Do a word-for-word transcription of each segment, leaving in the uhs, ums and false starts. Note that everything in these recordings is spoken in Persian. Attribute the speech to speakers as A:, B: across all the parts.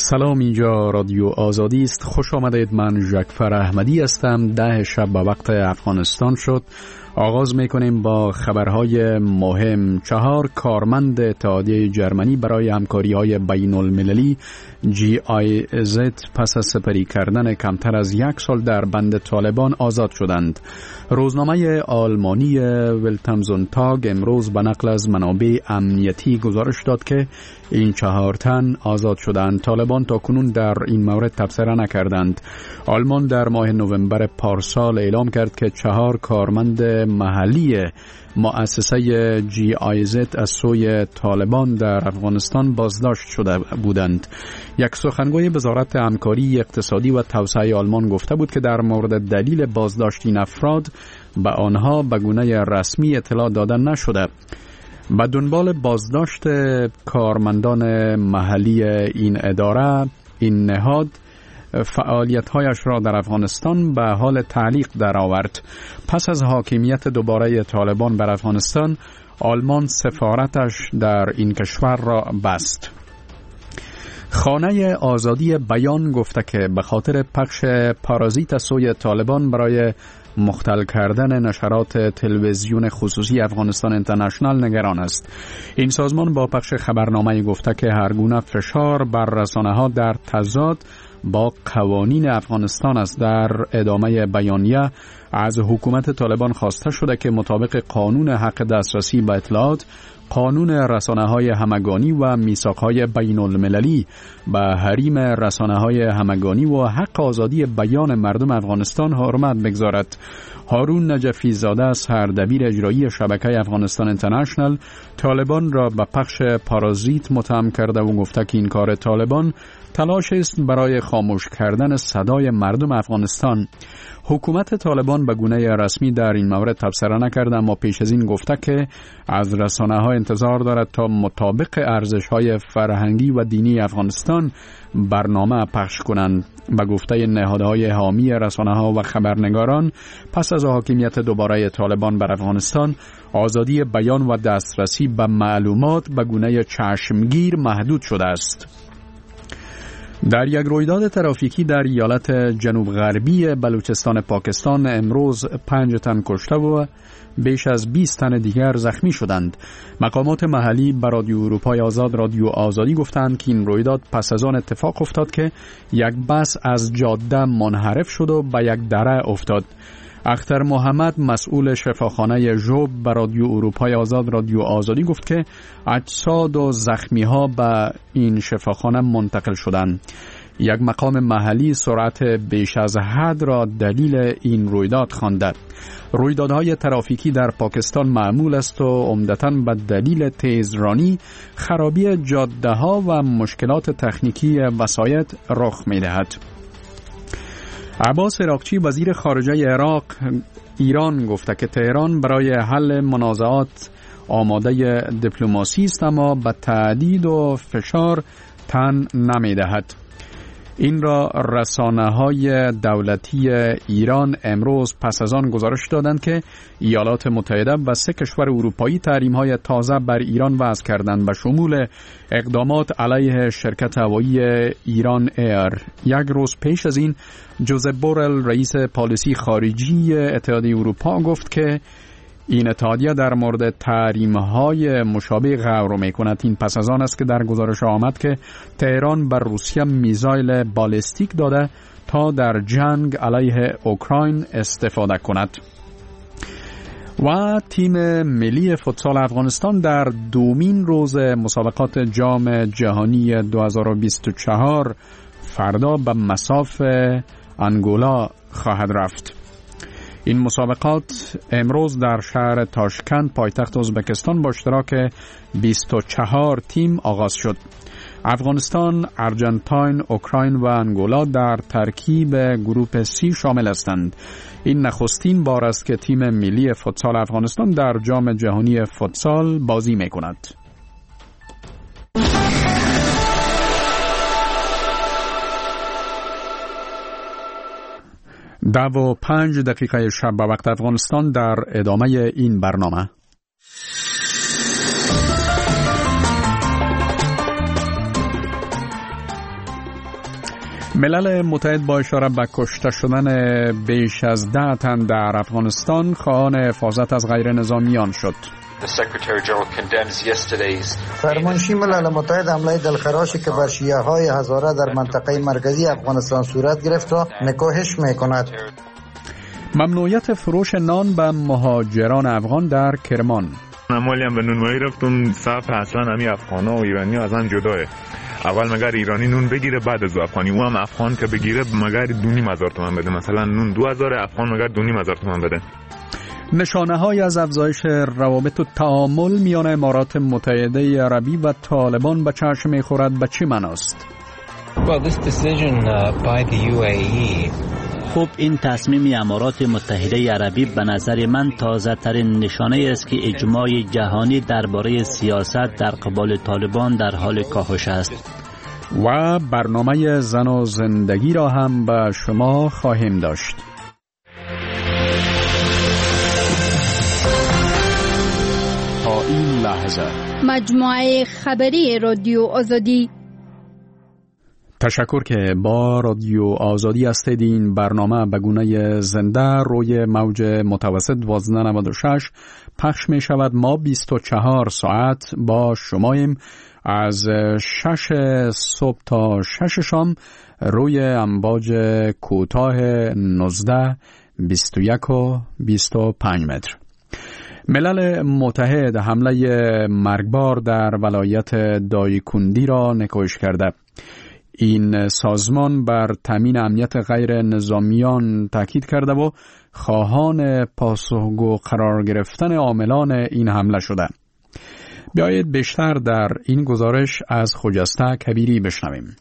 A: سلام، اینجا رادیو آزادی است. خوش آمدید. من ژکفر احمدی هستم. ده شب به وقت افغانستان شد. آغاز میکنیم با خبرهای مهم. چهار کارمند اتحادیه جرمنی برای همکاری‌های بین المللی جی آی زد پس از سپری کردن کمتر از یک سال در بند طالبان آزاد شدند. روزنامه آلمانی ولتامزونتاگ امروز به نقل از منابع امنیتی گزارش داد که این چهار تن آزاد شدند. طالبان تا کنون در این مورد تبصره نکردند. آلمان در ماه نوامبر پارسال اعلام کرد که چهار کارمند محلی مؤسسه جی آی زد از سوی طالبان در افغانستان بازداشت شده بودند. یک سخنگوی وزارت همکاری اقتصادی و توسعه آلمان گفته بود که در مورد دلیل بازداشت این افراد به آنها به گونه رسمی اطلاع داده نشده. به دنبال بازداشت کارمندان محلی این اداره، این نهاد فعالیت‌هایش را در افغانستان به حال تعلیق درآورد. پس از حاکمیت دوباره طالبان بر افغانستان، آلمان سفارتش در این کشور را بست. خانه آزادی بیان گفته که به خاطر پخش پارازیت از سوی طالبان برای مختل کردن نشرات تلویزیون خصوصی افغانستان اینترنشنال نگران است. این سازمان با پخش خبرنامه گفته که هر گونه فشار بر رسانه‌ها در تضاد با قوانین افغانستان است. در ادامه بیانیه از حکومت طالبان خواسته شده که مطابق قانون حق دسترسی به اطلاعات، قانون رسانه‌های همگانی و میثاق‌های بین المللی به حریم رسانه‌های همگانی و حق آزادی بیان مردم افغانستان حرمت بگذارد. هارون نجفی زاده سردبیر اجرایی شبکه افغانستان اینترنشنال طالبان را به پخش پارازیت متهم کرده و گفته که این کار طالبان تلاش است برای خاموش کردن صدای مردم افغانستان. حکومت طالبان به گونه رسمی در این مورد تبصره نکرده، اما پیش از این گفته که از رسانه‌ها انتظار دارد تا مطابق ارزش‌های فرهنگی و دینی افغانستان برنامه پخش کنند. به گفته نهادهای حامی رسانه‌ها و خبرنگاران، پس از حاکمیت دوباره طالبان بر افغانستان، آزادی بیان و دسترسی به معلومات به گونه چشمگیر محدود شده است. در یک رویداد ترافیکی در ایالت جنوب غربی بلوچستان پاکستان امروز پنج تن کشته و بیش از بیست تن دیگر زخمی شدند. مقامات محلی به رادیو اروپای آزاد رادیو آزادی گفتند که این رویداد پس از آن اتفاق افتاد که یک بس از جاده منحرف شد و به یک دره افتاد. اختر محمد مسئول شفاخانه ژوب به رادیو اروپای آزاد رادیو آزادی گفت که اجساد و زخمی ها به این شفاخانه منتقل شدند. یک مقام محلی سرعت بیش از حد را دلیل این رویداد خوانده. رویدادهای ترافیکی در پاکستان معمول است و عمدتاً به دلیل تیزرانی، خرابی جاده ها و مشکلات تکنیکی وسایط رخ می دهد. عباس عراقچی وزیر خارجه عراق ایران گفته که تهران برای حل منازعات آماده دیپلماسی است، اما به تهدید و فشار تن نمی دهد. این را رسانه‌های دولتی ایران امروز پس از آن گزارش دادند که ایالات متحده و سه کشور اروپایی تحریم‌های تازه بر ایران وضع کردند، به شمول اقدامات علیه شرکت هوایی ایران ایر. یک روز پیش از این جوزپ بورل رئیس پالیسی خارجی اتحادیه اروپا گفت که این اتحادیه در مورد تحریم‌های مشابه غور می‌کند. این پس از آن است که در گزارش آمد که تهران بر روسیه میزایل بالستیک داده تا در جنگ علیه اوکراین استفاده کند. و تیم ملی فوتسال افغانستان در دومین روز مسابقات جام جهانی دو هزار و بیست و چهار فردا به مصاف انگولا خواهد رفت. این مسابقات امروز در شهر تاشکند پایتخت ازبکستان با اشتراک بیست و چهار تیم آغاز شد. افغانستان، ارژانتین، اوکراین و انگولا در ترکیب گروپ سی شامل هستند. این نخستین بار است که تیم ملی فوتسال افغانستان در جام جهانی فوتسال بازی می‌کند. دو و پنج دقیقه شب به وقت افغانستان در ادامه این برنامه. ملل متحد با اشاره به کشته شدن بیش از ده تن در افغانستان خواهان حفاظت از غیر نظامیان شد.
B: فرمانشی ملل متحد حمله دلخراشی که بر شیعه های هزاره در منطقه مرکزی افغانستان صورت گرفت را نکوهش می‌کند.
A: ممنوعیت فروش نان به مهاجران افغان در کرمان.
C: اموالی هم به نونوایی رفتم، صف اصلا همی افغان ها و ایرانی ها از هم جداه. اول مگر ایرانی نون بگیره بعد از افغانی، او هم افغان که بگیره مگر دو نیم هزار تومان بده، مثلا نون دو هزار، افغان مگر دو نیم هزار تومان بده.
A: نشانه های از افزایش روابط و تعامل میان امارات متحده عربی و طالبان به چشم می‌خورد به چه معناست؟
D: Well, this decision uh, by the یو ای ای
E: خب این تصمیم امارات متحده عربی به نظر من تازه ترین نشانه است که اجماع جهانی درباره سیاست در قبال طالبان در حال کاهش است.
A: و برنامه زن و زندگی را هم به شما خواهیم داشت. تا این لحظه
F: مجموعه خبری رادیو آزادی.
A: تشکر که با رادیو آزادی هستید. این برنامه به گونه زنده روی موج متوسط دوازده نود و شش پخش می شود. ما بیست و چهار ساعت با شماییم از شش صبح تا شش شام روی امواج کوتاه نوزده، بیست و یک و بیست و پنج متر. ملل متحد حمله مرگبار در ولایت دایکندی را نکوهش کرده. این سازمان بر تامین امنیت غیر نظامیان تاکید کرده و خواهان پاسخگو قرار گرفتن عاملان این حمله شده. بیایید بیشتر در این گزارش از خجسته کبیری بشنویم.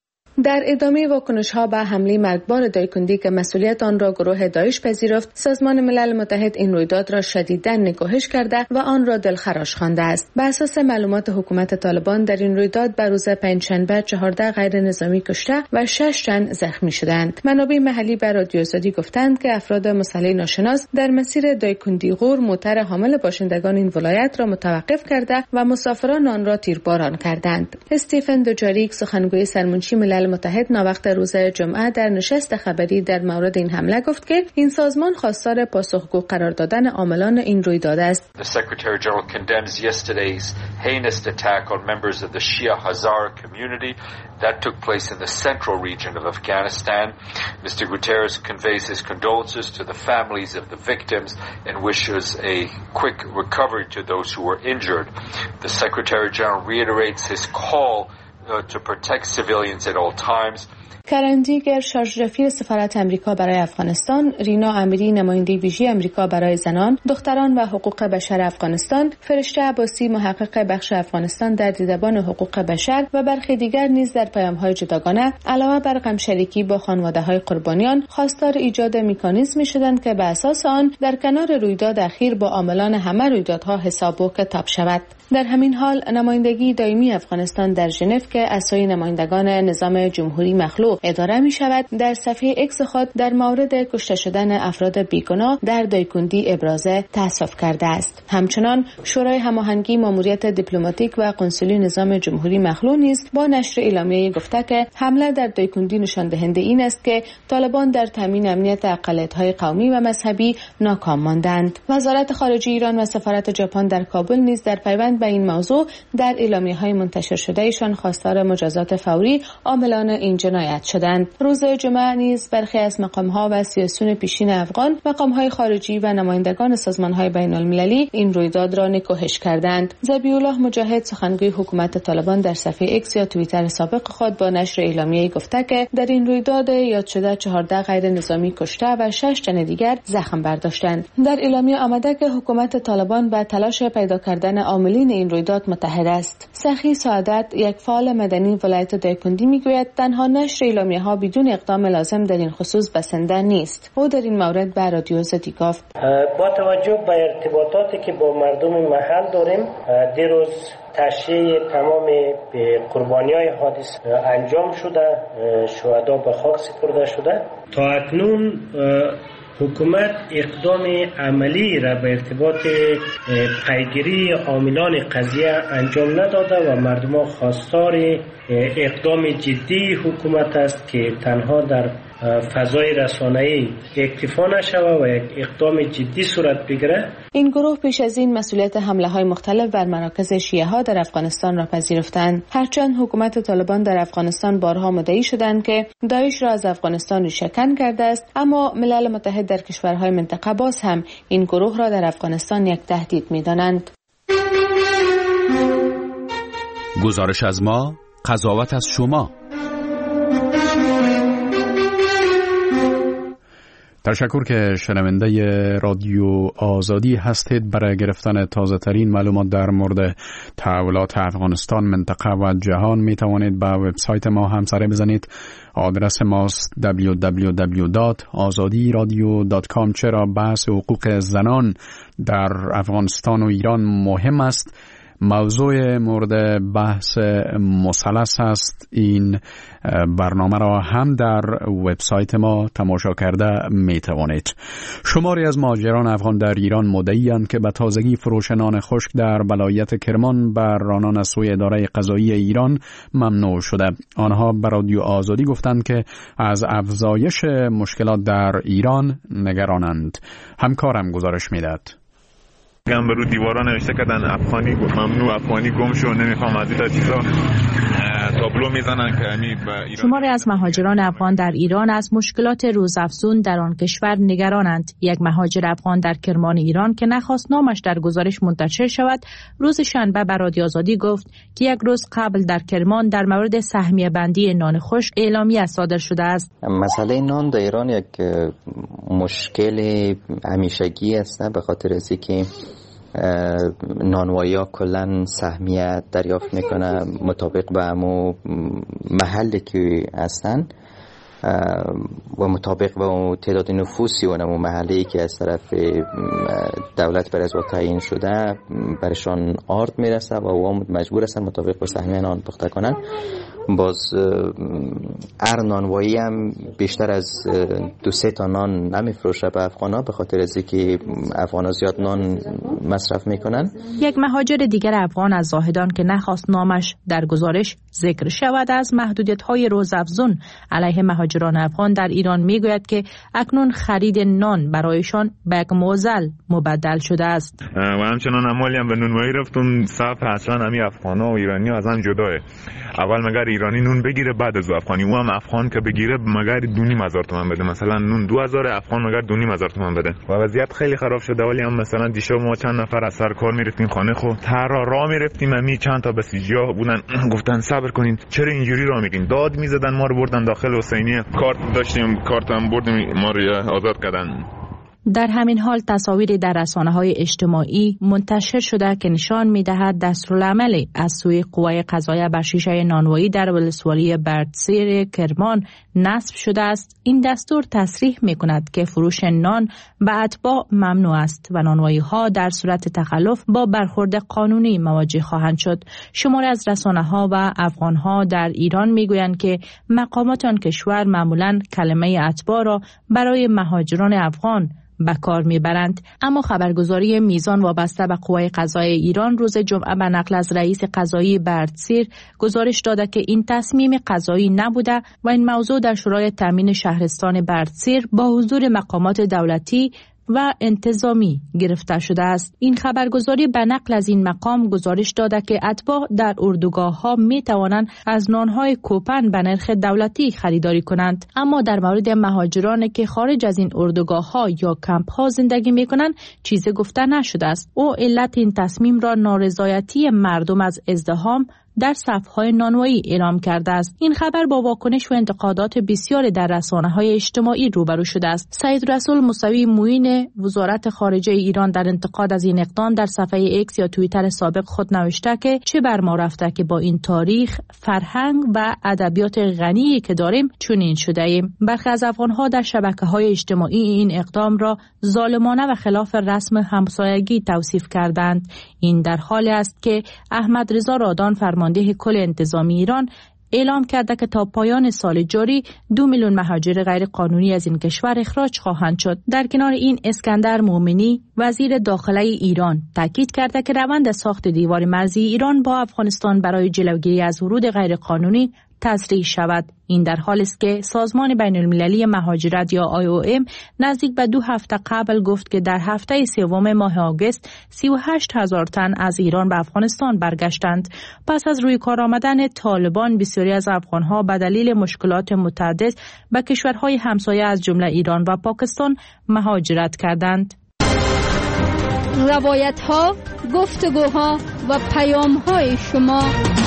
G: در ادامه واکنش‌ها به حمله مرگبار دایکندی که مسئولیت آن را گروه داعش پذیرفت، سازمان ملل متحد این رویداد را شدیداً نکوهش کرده و آن را دلخراش خوانده است. بر اساس معلومات حکومت طالبان در این رویداد بر روز پنجشنبه چهارده غیر نظامی کشته و شش تن زخمی شدند. منابع محلی به رادیو آزادی گفتند که افراد مسلح ناشناس در مسیر دایکندی غور موتر حامل باشندگان این ولایت را متوقف کرده و مسافران آن را تیرباران کردند. استیفن دوجاریک سخنگوی سرمنشی ملل متحد ناوقت روز جمعه در نشست خبری در مورد این حمله گفت که این سازمان خواستار پاسخگو قرار دادن عاملان این رویداد است.
H: The Secretary General condemns yesterday's heinous attack on members of the Shia Hazara community that took place in the central region of Afghanistan. Mister Guterres conveys his condolences to the families of the victims and wishes a quick recovery to those who were injured. The Secretary General reiterates his call to protect civilians at all times.
G: کرن دیگر شارژ رفیع سفارت امریکا برای افغانستان، رینا امیری نماینده ویژه امریکا برای زنان، دختران و حقوق بشر افغانستان، فرشته عباسی محقق بخش افغانستان در دیدبان حقوق بشر و برخی دیگر نیز در پیام‌های جداگانه علاوه بر غمشریکی با خانواده‌های قربانیان خواستار ایجاد مکانیزمی شدند که به اساس آن در کنار رویداد اخیر با عاملان همه رویدادها حساب و کتاب شود. در همین حال نمایندگی دائمی افغانستان در ژنو که اسای نمایندگان نظام جمهوری مخلوع اداره می شود در صفحه اکس خود در مورد کشته شدن افراد بیگناه در دایکندی ابراز تأسف کرده است. همچنان شورای هماهنگی ماموریت دیپلماتیک و قنسولی نظام جمهوری مخلوع نیز با نشر اعلامیه گفته که حمله در دایکندی نشان دهنده این است که طالبان در تامین امنیت اقلیت‌های قومی و مذهبی ناکام ماندند. وزارت خارجه ایران و سفارت ژاپن در کابل نیز در پیوند به این موضوع در اعلامیه‌های منتشر شده ایشان خواستار مجازات فوری عاملان این جنایت شدند. روز جمعه نیز برخی از مقام‌ها و سیاسیون پیشین افغان، مقام‌های خارجی و نمایندگان سازمان‌های بین‌المللی این رویداد را نکوهش کردند. ذبیح‌الله مجاهد سخنگوی حکومت طالبان در صفحه اکس یا توییتر سابق خود با نشر اعلامیه‌ای گفته که در این رویداد یاد شده چهارده غیر نظامی کشته و شش تن دیگر زخم برداشتند. در اعلامیه آمده که حکومت طالبان به تلاش پیدا کردن عاملین این رویداد متحد است. سخی سعادت یک فعال مدنی ولایت دایکندی میگوید تنها نشر اعلامیه‌ها بدون اقدام لازم در این خصوص بسنده نیست. او در این مورد به رادیو آزادی گفت
I: با توجه به ارتباطاتی که با مردم محل داریم، دیروز تشییع تمام قربانی‌های حادث انجام شده، شهدا به خاک سپرده شده. تا اکنون حکومت اقدام عملی را به ارتباط پیگیری عاملان قضیه انجام نداده و مردم خواستار اقدام جدی حکومت است که تنها در فضای رسانه‌ای اکتفا نشود و یک اقدام جدی صورت بگیره.
G: این گروه پیش از این مسئولیت حمله های مختلف بر مراکز شیعه ها در افغانستان را پذیرفتند. هرچند حکومت طالبان در افغانستان بارها مدعی شدند که داعش را از افغانستان ریشه‌کن کرده است، اما ملل متحد در کشورهای منطقه باز هم این گروه را در افغانستان یک تهدید می‌دانند.
A: گزارش از ما، قضاوت از شما. تشکر که شنونده رادیو آزادی هستید. برای گرفتن تازه ترین معلومات در مورد تحولات افغانستان، منطقه و جهان می توانید به وبسایت ما هم سر بزنید. آدرس ماست دبلیو دبلیو دبلیو دات آزادی رادیو دات کام. چرا بحث حقوق زنان در افغانستان و ایران مهم است؟ موضوع مورد بحث مثلث است. این برنامه را هم در وبسایت ما تماشا کرده می توانید. شماری از مهاجران افغان در ایران مدعی‌اند که به تازگی فروش نان خشک در ولایت کرمان بر آنان از سوی اداره قضایی ایران ممنوع شده. آنها به رادیو آزادی گفتند که از افزایش مشکلات در ایران نگرانند. همکارم گزارش می‌دهد.
C: هم به رو دیوارا نوشته کردن افغانی ممنوع، افغانی گم شو، نمیخوام از این چیزا تابلو میزنن که امی به ایران.
J: شماری از مهاجران افغان در ایران از مشکلات روزافزون در آن کشور نگرانند. یک مهاجر افغان در کرمان ایران که نخواست نامش در گزارش منتشر شود، روز شنبه به رادیو آزادی گفت که یک روز قبل در کرمان در مورد سهمیه بندی نان خشک اعلامیه صادر شده است.
K: مسئله نان در ایران یک مشکل همیشگی است، به خاطر از اینکه نانوایی ها کلن سهمیه دریافت میکنه مطابق به همو محلی که هستن و مطابق به تعداد نفوسی و نمو محلی که از طرف دولت بر از تعیین شده برشان آرد میرسه و او مجبور هستن مطابق به سهمیه نان پخته کنن. باز ار نانوایی هم بیشتر از دو سه تا نان نمیفروشه به افغانا، به خاطر از اینکه افغانا زیاد نان مصرف میکنن.
J: یک مهاجر دیگر افغان از زاهدان که نخواست نامش در گزارش ذکر شود از محدودیت‌های روزافزون علیه مهاجران افغان در ایران میگوید که اکنون خرید نان برایشان به یک معضل مبدل شده است.
C: و همچنان اموالی هم به نانوایی رفتم صف اصلا همی افغانا و ایرانی از هم جداه. اول مگر ایرانی نون بگیره بعد از افغانی، او هم افغان که بگیره مگر دو نیم هزار تومان بده، مثلا نون دو هزار، افغان مگر دو نیم هزار تومان بده و وضعیت خیلی خراب شده. ولی هم مثلا دیشب ما چند نفر از سر کار میرفتیم خانه خو هر راه میرفتیم امی چند تا بسیجا بودن گفتن صبر کنین چرا اینجوری راه میگین، داد میزدن ما رو بردن داخل حسینیه، کارت داشتیم کارتم بردیم ما رو آزاد کردن.
J: در همین حال تصاویری در رسانه‌های اجتماعی منتشر شده که نشان می‌دهد دستورالعمل از سوی قوای قضاییه بر شیشه نانوایی در ولسوالی بردسیر کرمان نصب شده است. این دستور تصریح می‌کند که فروش نان به اتباع ممنوع است و نانوایی‌ها در صورت تخلف با برخورد قانونی مواجه خواهند شد. شماری از رسانه‌ها و افغان‌ها در ایران می‌گویند که مقامات آن کشور معمولاً کلمه اتباع را برای مهاجران افغان به کار میبرند. اما خبرگزاری میزان وابسته به قوای قضایی ایران روز جمعه به نقل از رئیس قضایی بردسیر گزارش داده که این تصمیم قضایی نبوده و این موضوع در شورای تامین شهرستان بردسیر با حضور مقامات دولتی و انتظامی گرفته شده است. این خبرگزاری به نقل از این مقام گزارش داده که اتباع در اردوگاه ها می توانند از نانهای کوپن به نرخ دولتی خریداری کنند، اما در مورد مهاجرانی که خارج از این اردوگاه ها یا کمپ ها زندگی می کنند چیزی گفته نشده است. او علت این تصمیم را نارضایتی مردم از ازدحام در صف‌های نانوایی اعلام کرده است. این خبر با واکنش و انتقادات بسیاری در رسانه‌های اجتماعی روبرو شده است. سید رسول موسوی معین وزارت خارجه ایران در انتقاد از این اقدام در صفحه ایکس یا توییتر سابق خود نوشته که چه بر ما رفته که با این تاریخ، فرهنگ و ادبیات غنی که داریم چنین شده ایم. برخی از افغان‌ها در شبکه‌های اجتماعی این اقدام را ظالمانه و خلاف رسم همسایگی توصیف کردند. این در حالی است که احمد رضا رادان فرمانده کل انتظامی ایران اعلام کرده که تا پایان سال جاری دو میلیون مهاجر غیر قانونی از این کشور اخراج خواهند شد. در کنار این اسکندر مومنی وزیر داخله ایران تاکید کرده که روند ساخت دیوار مرزی ایران با افغانستان برای جلوگیری از ورود غیر قانونی تسریع شود. این در حالی است که سازمان بین المللی مهاجرت یا آی او ام نزدیک به دو هفته قبل گفت که در هفته سوم ماه آگوست سی و هشت هزار تن از ایران به افغانستان برگشتند. پس از روی کار آمدن طالبان بسیاری از افغانها به دلیل مشکلات متعدد به کشورهای همسایه از جمله ایران و پاکستان مهاجرت کردند.
F: روایت ها، گفتگوها و پیام های شما.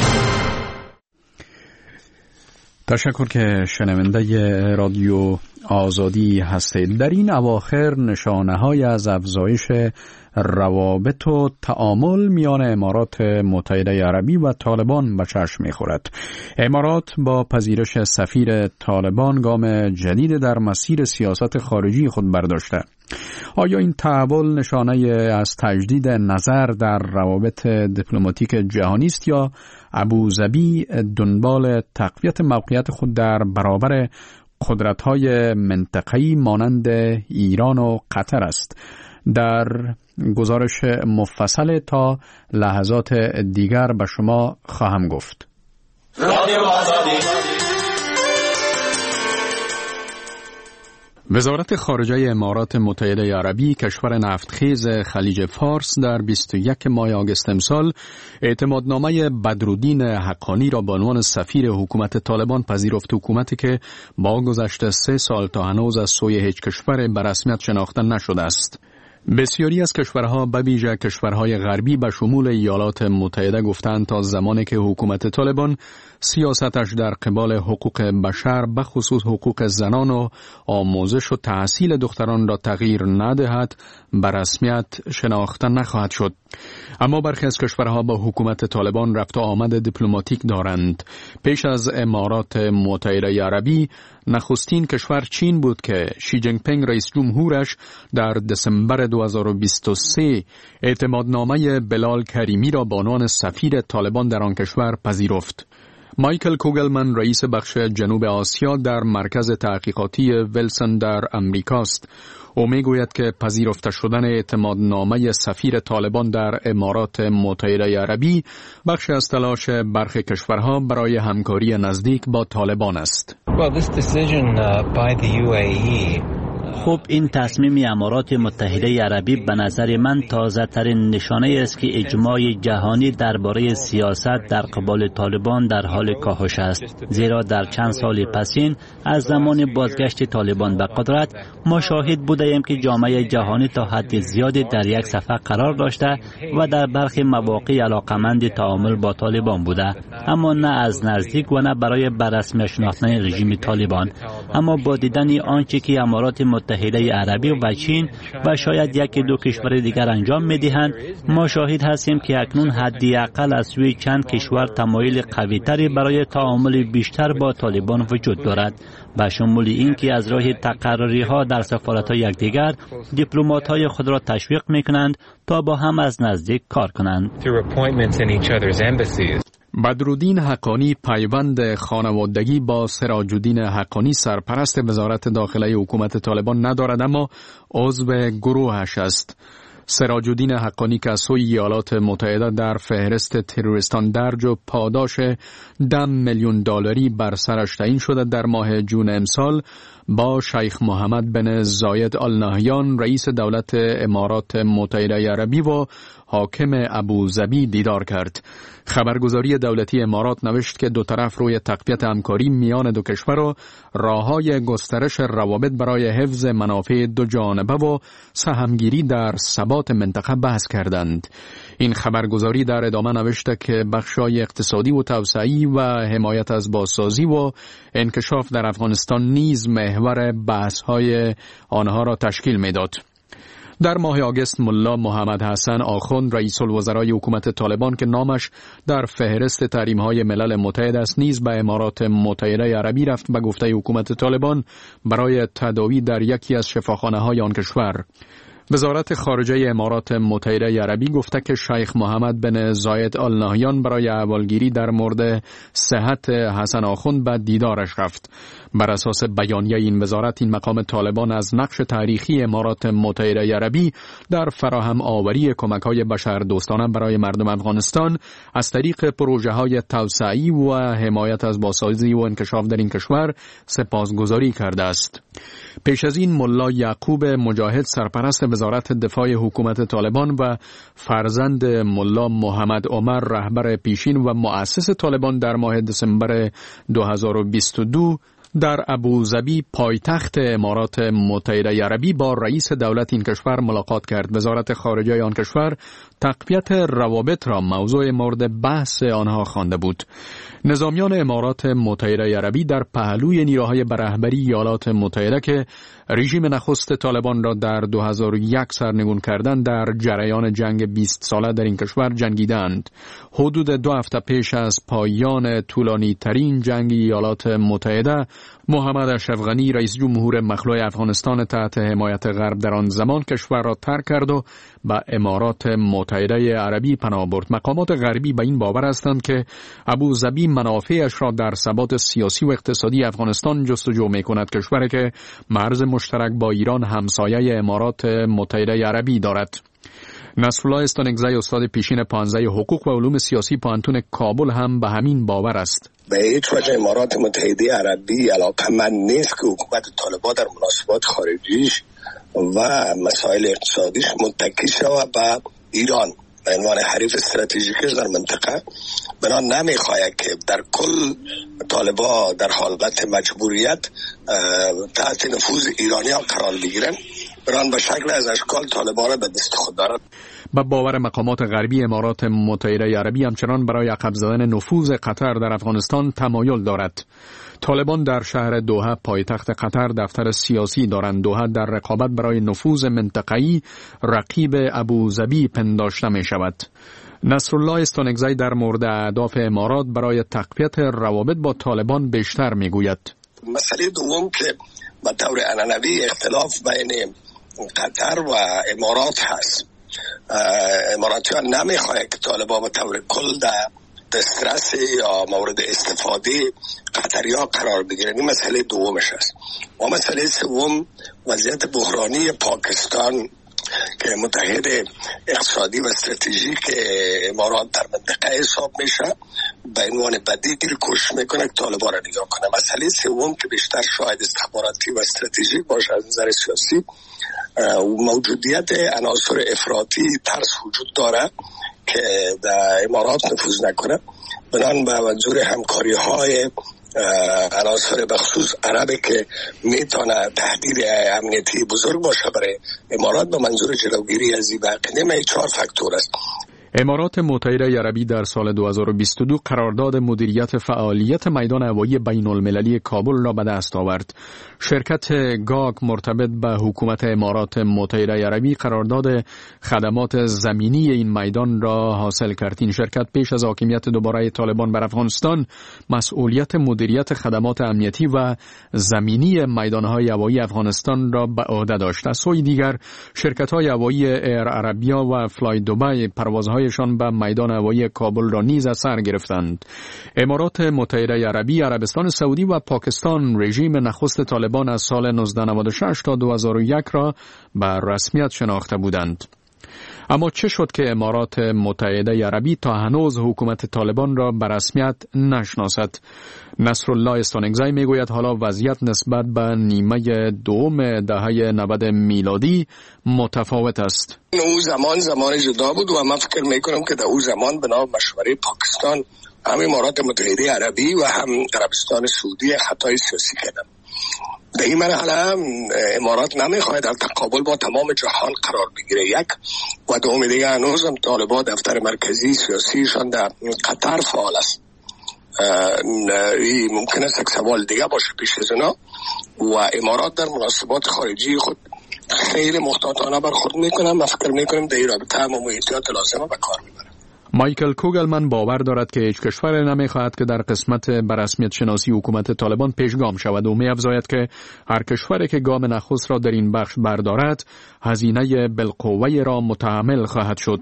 A: تشکر که شنونده رادیو آزادی هستید. در این اواخر نشانه های از افزایش روابط و تعامل میان امارات متحده عربی و طالبان به چشم می‌خورد. امارات با پذیرش سفیر طالبان گام جدید در مسیر سیاست خارجی خود برداشته. آیا این تحول نشانه از تجدید نظر در روابط دیپلماتیک جهانی است یا ابوظبی دنبال تقویت موقعیت خود در برابر قدرت‌های منطقه‌ای مانند ایران و قطر است؟ در گزارش مفصل تا لحظات دیگر به شما خواهم گفت. وزارت خارجه امارات متحده عربی کشور نفتخیز خلیج فارس در بیست و یک ماه آگوست امسال اعتمادنامه بدرالدین حقانی را به عنوان سفیر حکومت طالبان پذیرفت. حکومتی که با گذشت سه سال تا هنوز از سوی هیچ کشور به رسمیت شناخته نشده است. بسیاری از کشورها به ویژه کشورهای غربی به شمول ایالات متحده گفتند تا زمانی که حکومت طالبان سیاستش در قبال حقوق بشر به خصوص حقوق زنان و آموزش و تحصیل دختران را تغییر ندهد به رسمیت شناخته نخواهد شد. اما برخی از کشورها با حکومت طالبان رفت و آمد دیپلماتیک دارند. پیش از امارات متحده عربی نخستین کشور چین بود که شی جینگ پینگ رئیس جمهورش در دسامبر دو هزار و بیست و سه اعتمادنامه بلال کریمی را به عنوان سفیر طالبان در آن کشور پذیرفت. مایکل کوگلمن رئیس بخش جنوب آسیا در مرکز تحقیقاتی ویلسون در امریکاست. او میگوید که پذیرفته شدن اعتمادنامه سفیر طالبان در امارات متحده عربی بخشی از تلاش برخی کشورها برای همکاری نزدیک با طالبان است.
D: Well, this decision uh, by the یو ای ای
E: خب این تصمیم امارات متحده عربی به نظر من تازه ترین نشانه است که اجماع جهانی درباره سیاست در قبال طالبان در حال کاهش است، زیرا در چند سال پسین از زمان بازگشت طالبان به قدرت ما شاهد بودیم که جامعه جهانی تا حد زیادی در یک صفحه قرار داشته و در برخی مواقع علاقمند تعامل با طالبان بوده، اما نه از نزدیک و نه برای بررسمی شناختن رژیم طالبان. اما با دیدن آنچه که امارات متحده عربی و چین و شاید یکی دو کشور دیگر انجام می‌دهند، ما شاهد هستیم که اکنون حداقل از سوی چند کشور تمایل قوی‌تری برای تعامل بیشتر با طالبان وجود دارد، به شمول اینکه از راه تقرری‌ها در سفارت‌های یکدیگر دیپلمات‌های خود را تشویق می‌کنند تا با هم از نزدیک کار کنند.
A: بدرالدین حقانی پیوند خانوادگی با سراج الدین حقانی سرپرست وزارت داخله حکومت طالبان ندارد، اما عضو گروهش است. سراج الدین حقانی که از سوی ایالات متحده در فهرست تروریستان درج و پاداش ده میلیون دلاری بر سرش تعیین شده، در ماه جون امسال با شیخ محمد بن زاید آل نهیان رئیس دولت امارات متحده عربی و حاکم ابوظبی دیدار کرد. خبرگزاری دولتی امارات نوشت که دو طرف روی تقویت همکاری میان دو کشور و راه‌های گسترش روابط برای حفظ منافع دو جانبه و سهمگیری در ثبات منطقه بحث کردند. این خبرگزاری در ادامه نوشته که بخش‌های اقتصادی و توسعی و حمایت از بازسازی و انکشاف در افغانستان نیز محور بحث‌های آنها را تشکیل می‌داد. در ماه آگوست ملا محمد حسن آخوند رئیس الوزرای حکومت طالبان که نامش در فهرست تحریم‌های ملل متحد است نیز به امارات متحده عربی رفت به گفته حکومت طالبان برای تداوی در یکی از شفاخانه‌های آن کشور. وزارت خارجه امارات متحده عربی گفته که شیخ محمد بن زاید آل نهیان برای احوالگیری در مورد صحت حسن آخوند به دیدارش رفت. بر اساس بیانیه این وزارت، این مقام طالبان از نقش تاریخی امارات متحده عربی در فراهم آوری کمک‌های بشردوستانه برای مردم افغانستان از طریق پروژه‌های توسعه‌ای و حمایت از بازسازی و انکشاف در این کشور سپاسگزاری کرده است. پیش از این ملا یعقوب مجاهد، سرپرست وزارت دفاع حکومت طالبان و فرزند ملا محمد عمر، رهبر پیشین و مؤسس طالبان، در ماه دسامبر دو هزار و بیست و دو در ابوظبی پایتخت امارات متحده عربی با رئیس دولت این کشور ملاقات کرد. وزارت خارجه آن کشور تقویت روابط را موضوع مورد بحث آنها خوانده بود. نظامیان امارات متحده عربی در پهلوی نیروهای به رهبری ایالات متحده که رژیم نخست طالبان را در دو هزار و یک سرنگون کردند، در جریان جنگ بیست ساله در این کشور جنگیدند. حدود دو هفته پیش از پایان طولانی ترین جنگ ایالات متحده، محمد اشرف غنی، رئیس جمهور مخلوع افغانستان تحت حمایت غرب در آن زمان کشور را ترک کرد و به امارات متحده عربی پناه برد. مقامات غربی به این باور هستند که ابوظبی منافعش را در ثبات سیاسی و اقتصادی افغانستان جستجو می‌کند، کشوری که مرز مشترک با ایران همسایه امارات متحده عربی دارد. نصرالله استانکزی، استاد پیشین پانزده حقوق و علوم سیاسی پانتون کابل، هم به همین باور است.
L: به هیچ وجه امارات متحده عربی علاقه‌مند نیست که حکومت طالبان در مناسبات خارجیش و مسائل اقتصادیش متکی شود به ایران به عنوان حریف استراتژیکش در منطقه. بنا نمیخواهد که در کل طالبان در حالت مجبوریت تحت نفوذ ایرانی ها قرار بگیرن، بران به شکل از اشکال طالبان را به دست خود دارد.
A: با باور مقامات غربی، امارات متحده عربی همچنان برای عقب زدن نفوذ قطر در افغانستان تمایل دارد. طالبان در شهر دوحه پایتخت قطر دفتر سیاسی دارند. دوحه در رقابت برای نفوذ منطقه‌ای رقیب ابوظبی پنداشته می شود. نصرالله استانکزی در مورد اهداف امارات برای تقویت روابط با طالبان بیشتر می گوید.
L: مسئله دوم که به طور عنعنوی اختلاف بین قطر و امارات هست. اماراتیان نمیخواهند که طالبان به طور کل در دسترس یا مورد استفاده قطری ها قرار بگیرن. این مسئله دومش است. و مسئله سوم وضعیت بحرانی پاکستان که متحد اقتصادی و استراتژیک امارات در منطقه حساب میشه، به عنوان بدیل کوشش میکنه که طالبان را نگاه کنه. مسئله سوم که بیشتر شاید استخباراتی و استراتژیک باشه از نظر سیاسی، موجودیت عناصر افراطی ترس وجود داره که در امارات نفوذ نکنه. بنان به منظور همکاری های عناصر بخصوص عربی که میتونه تهدید امنیتی بزرگ باشه برای امارات، به منظور جلوگیری از این واقعه چهار فاکتور است.
A: امارات متحده عربی در سال دو هزار و بیست و دو قرارداد مدیریت فعالیت میدان هوایی بین المللی کابل را به دست آورد. شرکت گاگ مرتبط به حکومت امارات متحده عربی قرارداد خدمات زمینی این میدان را حاصل کرد. این شرکت پیش از حاکمیت دوباره طالبان بر افغانستان مسئولیت مدیریت خدمات امنیتی و زمینی میدانهای هوایی افغانستان را به عهده داشت. از سوی دیگر شرکت‌های هوایی ایر عربیا و فلای دبی پروازهای شان به میدان هوایی کابل را نیز از سر گرفتند. امارات متحده عربی، عربستان سعودی و پاکستان رژیم نخست طالبان از سال نوزده نود و شش تا دو هزار و یک را به رسمیت شناخته بودند. اما چه شد که امارات متحده عربی تا هنوز حکومت طالبان را به رسمیت نشناسد؟ نصرالله استانکزی میگوید حالا وضعیت نسبت به نیمه دوم دهه نود میلادی متفاوت است.
L: اون زمان زمان جدا بود و من فکر میکنم که در اون زمان بنا به مشوره پاکستان هم امارات متحده عربی و هم عربستان سعودی خطای سیاسی کردن. در این مرحله امارات نمیخواهد در تقابل با تمام جهان قرار بگیره، یک و دوم دیگه هنوز هم طالبان دفتر مرکزی سیاسیشان در قطر فعال است. این ممکن است یک سوال دیگه باشه پیش از اونا و امارات در مناسبات خارجی خود خیلی محتاطانه برخورد میکنم. من فکر میکنم در این رابطه هم احتیاط لازمه به کار میبرم.
A: مایکل کوگلمن باور دارد که هیچ کشور نمی‌خواهد که در قسمت بررسمیت شناسی حکومت طالبان پیشگام شود و می‌افزاید که هر کشوری که گام نخست را در این بخش بردارد هزینه بالقوه را متحمل خواهد شد.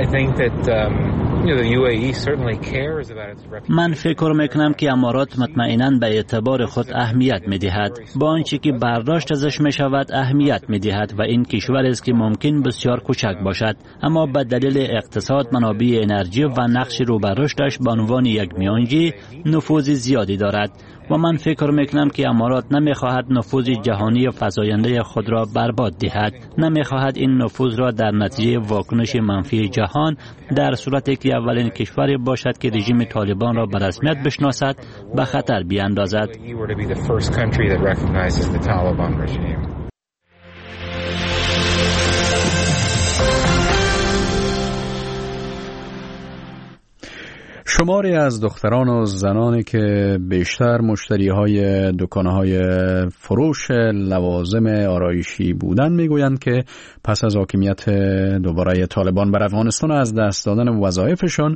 E: من فکر میکنم که امارات مطمئناً به اعتبار خود اهمیت میدهد، با آنچه که برداشت ازش میشود اهمیت میدهد و این کشور است که ممکن بسیار کوچک باشد اما به دلیل اقتصاد، منابع انرژی و نقش رو به رشدش به عنوان یک میانجی نفوذ زیادی دارد و من فکر میکنم که امارات نمیخواهد نفوذ جهانی فزاینده خود را برباد دهد، نمیخواهد این نفوذ را در نتیجه واکنش منفی جهان در صورتی که اولین کشوری باشد که رژیم طالبان را به رسمیت بشناسد به خطر بیاندازد.
A: شماری از دختران و زنانی که بیشتر مشتری های دکانهای فروش لوازم آرایشی بودند میگویند که پس از حاکمیت دوباره طالبان بر افغانستان از دست دادن وظایفشان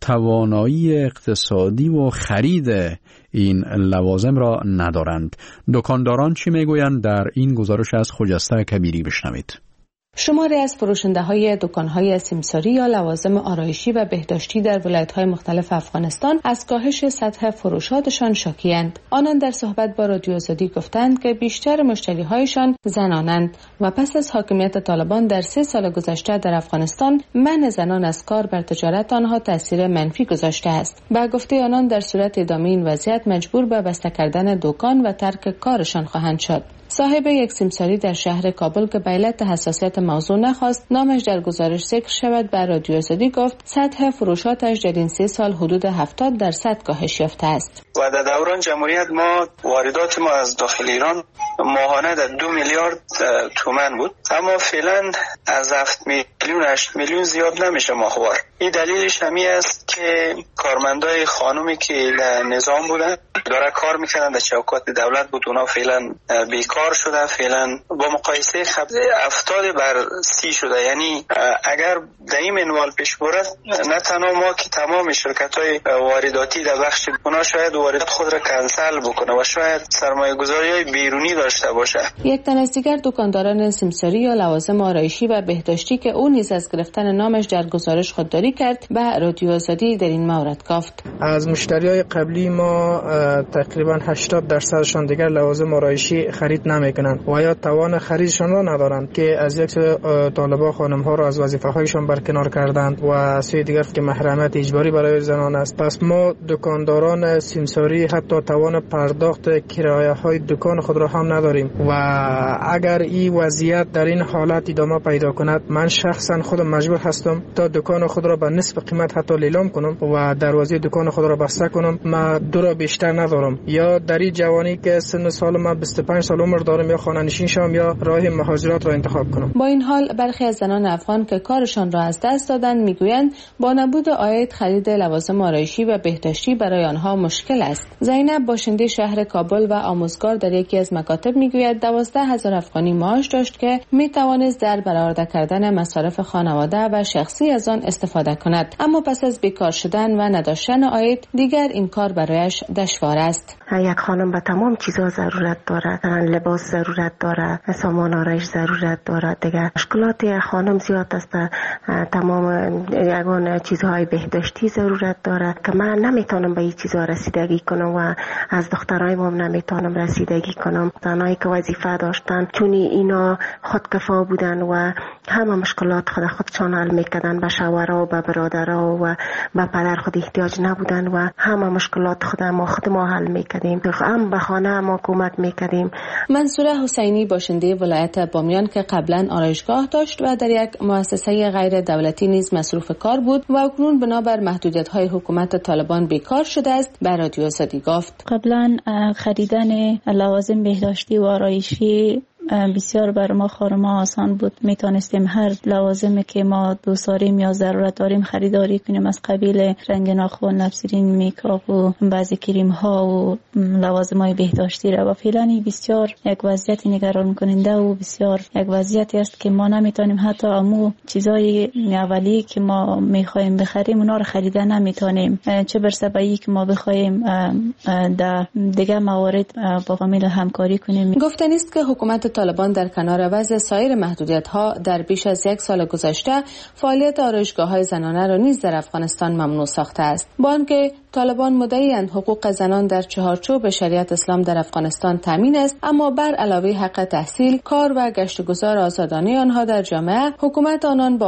A: توانایی اقتصادی و خرید این لوازم را ندارند. دکانداران چی میگویند؟ در این گزارش از خجسته کبیری بشنوید.
G: شماری از فروشنده های دکان های سیمساری یا لوازم آرایشی و بهداشتی در ولایت های مختلف افغانستان از کاهش سطح فروشاتشان شاکی‌اند. آنان در صحبت با رادیو آزادی گفتند که بیشتر مشتری هایشان زنانند و پس از حاکمیت طالبان در سه سال گذشته در افغانستان منع زنان از کار بر تجارت آنها تاثیر منفی گذاشته است. با گفته آنان در صورت ادامه این وضعیت مجبور به بسته کردن دکان و ترک کارشان خواهند شد. صاحب یک سیمساری در شهر کابل که به علت حساسیت موضوع نخواست نامش در گزارش ذکر شود به رادیو آزادی گفت سطح فروشاتش در این سه سال حدود هفتاد درصد کاهش یافته است.
M: و در دوران جمهوریت ما واردات ما از داخل ایران ماهانه در دو میلیارد تومان بود، اما فعلا از هفت میلیون هشت میلیون زیاد نمیشه ماهوار. این دلیلش همین است که کارمندای خانومی که در نظام بودن داره کار میکنن در چوکات دولت بود، اونا فعلا بیکار شده، فعلا با مقایسه خبر افتاد بر سی شده. یعنی اگر در این منوال پیش برد نه تنها ما که تمام شرکت های وارداتی در بخش اونا شاید واردات خود را کنسل بکنه و شاید سرمایه گذاری های بیرونی داشته باشه.
G: یک تن از دیگر دکانداران سیمساری یا لوازم آرایشی و بهداشتی که او نیز از گرفتن نامش در گزارش خودداری کرد به رادیو آزادی در این مورد گفت
N: از مشتریای قبلی ما تقریبا هشتاد درصدشان دیگر لوازم آرایشی خرید نمیکنند و یا توان خریدشان را ندارند که از یک طالبا خانم ها را از وظیفه هایشان برکنار کردند و سوی دیگر که محرمیت اجباری برای زنان است. پس ما دکانداران سیمساری حتی توان پرداخت کرایه های دکان خود را هم نداریم و اگر این وضعیت در این حالت ادامه پیدا کند من شخصا خودم مجبور هستم تا دکان خود را به نصف قیمت حتی لیلام کنم و دروازه دکان خود را بسته کنم. ما دو را بیشتر ندارم، یا در این جوانی که سن سال ما بیست و پنج سال عمر دارم یا خانه نشین شم یا راه مهاجرت را انتخاب کنم.
G: با این حال برخی از زنان افغان که کارشان را از دست دادن میگویند با نبود عاید خرید لوازم آرایشی و بهداشتی برای آنها مشکل است. زینب باشنده شهر کابل و آموزگار در یکی از مکاتب میگوید دوازده هزار افغانی معاش داشت که میتوانست در برآورده کردن مصارف خانواده و شخصی از آن استفاده کند، اما پس از بیکار شدن و نداشتن عاید دیگر این کار برایش دشوار است.
O: یک خانم به تمام چیزا ضرورت داره، لباس ضرورت داره، سامان آرایش ضرورت داره، دیگه مشکلات خانم زیاد است، تمام یگان چیزهای بهداشتی ضرورت داره که من نمیتونم به این چیزها رسیدگی کنم و از دخترای ما نمیتونم رسیدگی کنم. زنایی که وظیفه داشتن چون اینا خودکفا بودن و همه مشکلات خود خودشان حل میکردن، به شوهرها و به برادرها و به پدر خود احتیاج نبودن و همه مشکلات خود ما خود ما حل میکردیم، هم به خانه ما کمک میکردیم.
G: منصوره حسینی باشنده ولایت بامیان که قبلا آرایشگاه داشت و در یک مؤسسه غیر دولتی نیز مصروف کار بود و اکنون بنابر محدودیت‌های حکومت طالبان بیکار شده است، به رادیو آزادی گفت
P: قبلا خریدن لوازم بهداشتی و آرایشی بسیار بر ما خانم‌ها آسان بود. میتونستیم هر لوازمی که ما دوست داریم یا ضرورت داریم خریداری کنیم، از قبیل رنگ ناخن، لبسرین، میکاپ و بعضی کریم ها و لوازم‌های بهداشتی را. و فعلا بسیار یک وضعیت نگران کننده و بسیار یک وضعیتی است که ما نمیتونیم حتی امو چیزای اولیه که ما میخوایم بخریم اونا رو خریدن نمیتونیم، چه برسه به این که ما بخوایم در دیگه موارد با فامیل همکاری کنیم.
G: گفتنی است که حکومت طالبان در کنار وضع سایر محدودیت‌ها در بیش از یک سال گذشته فعالیت آرایشگاه‌های زنانه را نیز در افغانستان ممنوع ساخته است. با آنکه طالبان مدعی‌اند حقوق زنان در چهارچوب شریعت اسلام در افغانستان تامین است، اما بر علاوه حق تحصیل، کار و گشت و گذار آزادانه آنها در جامعه، حکومت آنان با